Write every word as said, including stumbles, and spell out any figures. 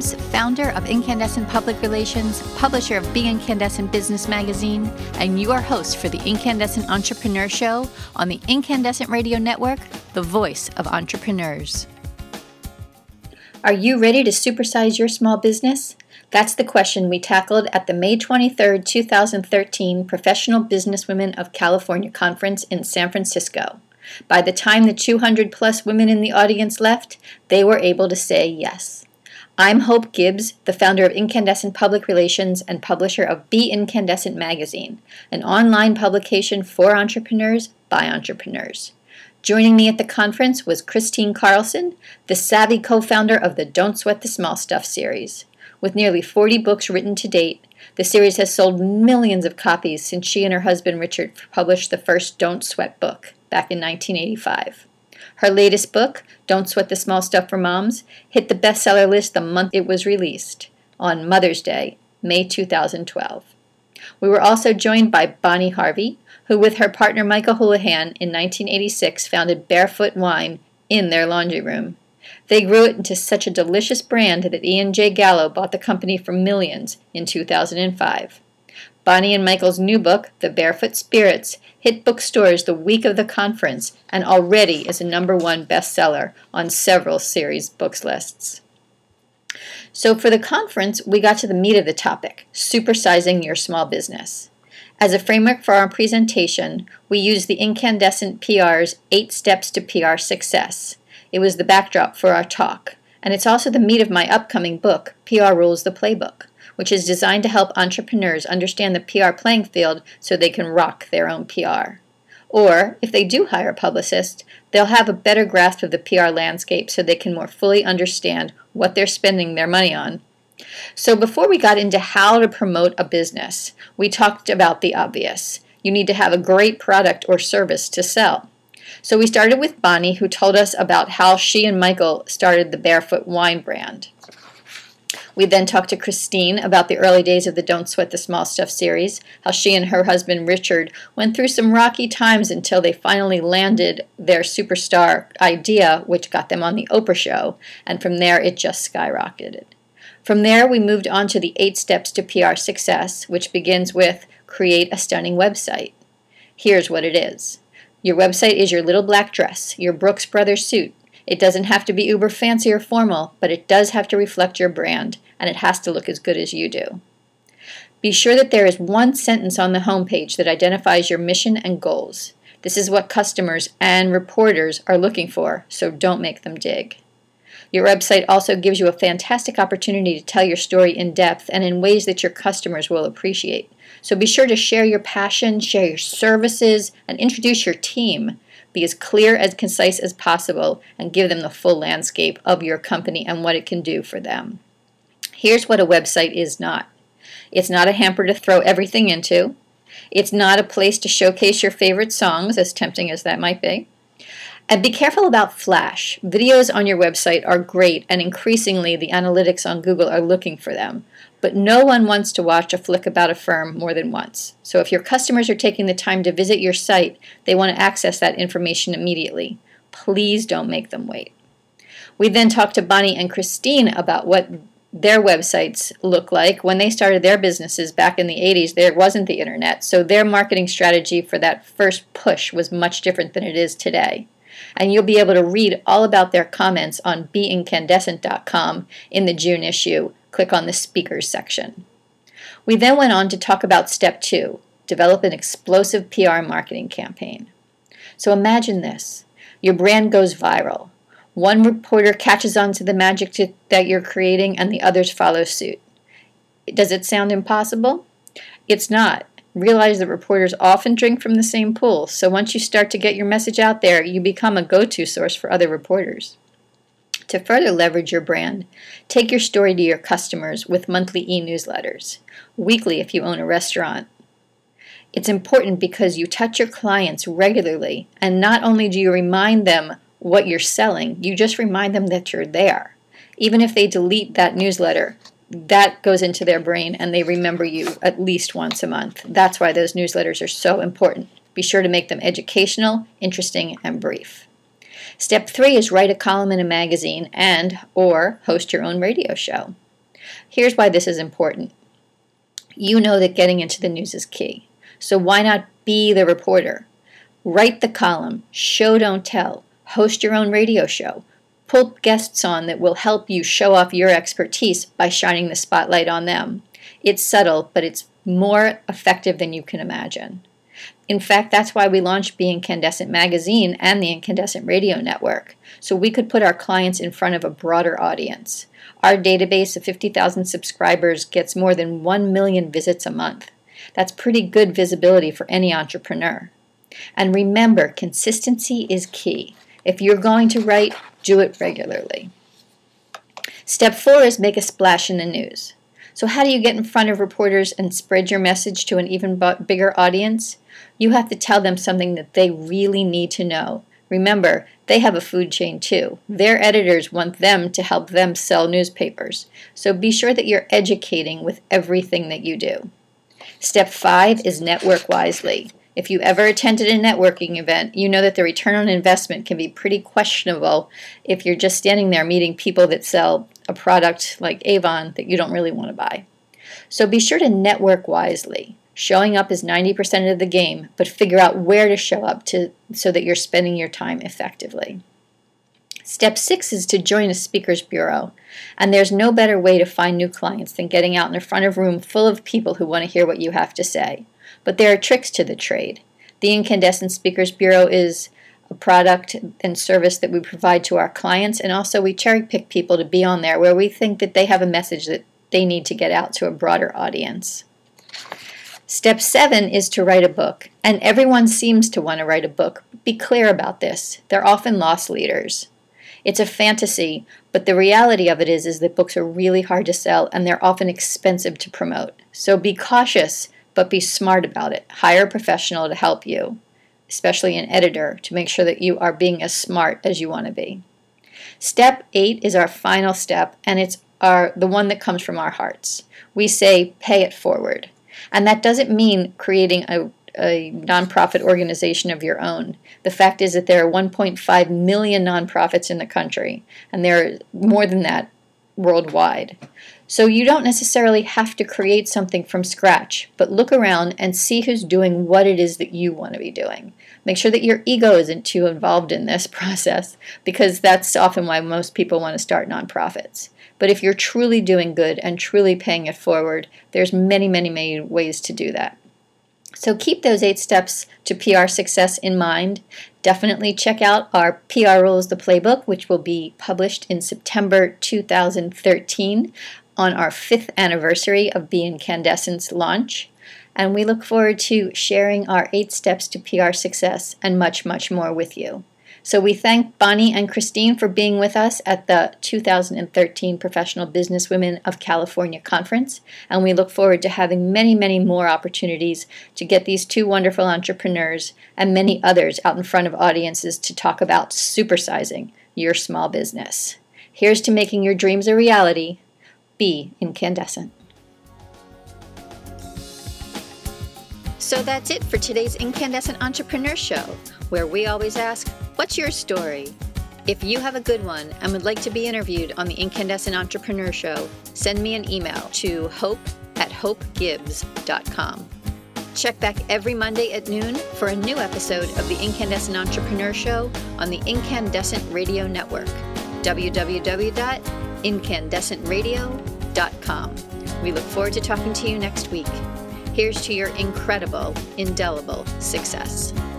Gibbs, founder of Incandescent Public Relations, publisher of Be Incandescent Business Magazine, and your host for the Incandescent Entrepreneur Show on the Incandescent Radio Network, the voice of entrepreneurs. Are you ready to supersize your small business? That's the question we tackled at the May twenty-third, two thousand thirteen Professional Businesswomen of California Conference in San Francisco. By the time the two hundred plus women in the audience left, they were able to say yes. I'm Hope Gibbs, the founder of Incandescent Public Relations and publisher of Be Incandescent Magazine, an online publication for entrepreneurs by entrepreneurs. Joining me at the conference was Christine Carlson, the savvy co-founder of the Don't Sweat the Small Stuff series. With nearly forty books written to date, the series has sold millions of copies since she and her husband Richard published the first Don't Sweat book back in nineteen eighty-five. Her latest book, Don't Sweat the Small Stuff for Moms, hit the bestseller list the month it was released, on Mother's Day, May two thousand twelve. We were also joined by Bonnie Harvey, who with her partner Michael Houlihan in nineteen eighty-six founded Barefoot Wine in their laundry room. They grew it into such a delicious brand that Ian J. Gallo bought the company for millions in two thousand five. Bonnie and Michael's new book, The Barefoot Spirits, hit bookstores the week of the conference and already is a number one bestseller on several series books lists. So for the conference, we got to the meat of the topic, supersizing your small business. As a framework for our presentation, we used the Incandescent P R's Eight Steps to P R Success. It was the backdrop for our talk, and it's also the meat of my upcoming book, P R Rules the Playbook, which is designed to help entrepreneurs understand the P R playing field so they can rock their own P R. Or, if they do hire a publicist, they'll have a better grasp of the P R landscape so they can more fully understand what they're spending their money on. So before we got into how to promote a business, we talked about the obvious. You need to have a great product or service to sell. So we started with Bonnie, who told us about how she and Michael started the Barefoot Wine brand. We then talked to Christine about the early days of the Don't Sweat the Small Stuff series, how she and her husband Richard went through some rocky times until they finally landed their superstar idea, which got them on the Oprah show, and from there it just skyrocketed. From there we moved on to the eight steps to P R success, which begins with create a stunning website. Here's what it is. Your website is your little black dress, your Brooks Brothers suit. It doesn't have to be uber fancy or formal, but it does have to reflect your brand, and it has to look as good as you do. Be sure that there is one sentence on the homepage that identifies your mission and goals. This is what customers and reporters are looking for, so don't make them dig. Your website also gives you a fantastic opportunity to tell your story in depth and in ways that your customers will appreciate. So be sure to share your passion, share your services, and introduce your team. Be as clear as concise as possible and give them the full landscape of your company and what it can do for them. Here's what a website is not. It's not a hamper to throw everything into. It's not a place to showcase your favorite songs, as tempting as that might be. And be careful about flash. Videos on your website are great, and increasingly the analytics on Google are looking for them. But no one wants to watch a flick about a firm more than once. So if your customers are taking the time to visit your site, they want to access that information immediately. Please don't make them wait. We then talked to Bonnie and Christine about what their websites look like. When they started their businesses back in the eighties, there wasn't the internet, so their marketing strategy for that first push was much different than it is today. And you'll be able to read all about their comments on be incandescent dot com in the June issue. Click on the speakers section. We then went on to talk about step two, develop an explosive P R marketing campaign. So imagine this. Your brand goes viral. One reporter catches on to the magic to, that you're creating and the others follow suit. Does it sound impossible? It's not. Realize that reporters often drink from the same pool, so once you start to get your message out there, you become a go-to source for other reporters. To further leverage your brand, take your story to your customers with monthly e-newsletters, weekly if you own a restaurant. It's important because you touch your clients regularly, and not only do you remind them what you're selling, you just remind them that you're there. Even if they delete that newsletter, that goes into their brain and they remember you at least once a month. That's why those newsletters are so important. Be sure to make them educational, interesting, and brief. Step three is write a column in a magazine and or host your own radio show. Here's why this is important. You know that getting into the news is key. So why not be the reporter? Write the column, show don't tell, host your own radio show, pull guests on that will help you show off your expertise by shining the spotlight on them. It's subtle, but it's more effective than you can imagine. In fact, that's why we launched Be Incandescent Magazine and the Incandescent Radio Network, so we could put our clients in front of a broader audience. Our database of fifty thousand subscribers gets more than one million visits a month. That's pretty good visibility for any entrepreneur. And remember, consistency is key. If you're going to write, do it regularly. Step four is make a splash in the news. So how do you get in front of reporters and spread your message to an even bigger audience? You have to tell them something that they really need to know. Remember, they have a food chain too. Their editors want them to help them sell newspapers. So be sure that you're educating with everything that you do. Step five is network wisely. If you ever attended a networking event, you know that the return on investment can be pretty questionable if you're just standing there meeting people that sell a product like Avon that you don't really want to buy. So be sure to network wisely. Showing up is ninety percent of the game, but figure out where to show up to so that you're spending your time effectively. Step six is to join a speakers bureau. And there's no better way to find new clients than getting out in front of a room full of people who want to hear what you have to say. But there are tricks to the trade. The Incandescent Speakers Bureau is a product and service that we provide to our clients, and also we cherry pick people to be on there where we think that they have a message that they need to get out to a broader audience. Step seven is to write a book, and everyone seems to want to write a book. Be clear about this. They're often loss leaders. It's a fantasy, but the reality of it is, is that books are really hard to sell and they're often expensive to promote. So be cautious, but be smart about it. Hire a professional to help you, especially an editor, to make sure that you are being as smart as you want to be. Step eight is our final step, and it's our the one that comes from our hearts. We say, pay it forward. And that doesn't mean creating a, a nonprofit organization of your own. The fact is that there are one point five million nonprofits in the country, and there are more than that worldwide. So you don't necessarily have to create something from scratch, but look around and see who's doing what it is that you want to be doing. Make sure that your ego isn't too involved in this process, because that's often why most people want to start nonprofits. But if you're truly doing good and truly paying it forward, there's many, many, many ways to do that. So keep those eight steps to P R success in mind. Definitely check out our P R Rules the Playbook, which will be published in September two thousand thirteen on our fifth anniversary of Be Incandescent's launch. And we look forward to sharing our eight steps to P R success and much, much more with you. So we thank Bonnie and Christine for being with us at the two thousand thirteen Professional Businesswomen of California Conference, and we look forward to having many, many more opportunities to get these two wonderful entrepreneurs and many others out in front of audiences to talk about supersizing your small business. Here's to making your dreams a reality. Be Incandescent. So that's it for today's Incandescent Entrepreneur Show, where we always ask, what's your story? If you have a good one and would like to be interviewed on the Incandescent Entrepreneur Show, send me an email to hope at hope gibbs dot com. Check back every Monday at noon for a new episode of the Incandescent Entrepreneur Show on the Incandescent Radio Network, w w w dot incandescent radio dot com. We look forward to talking to you next week. Here's to your incredible, indelible success.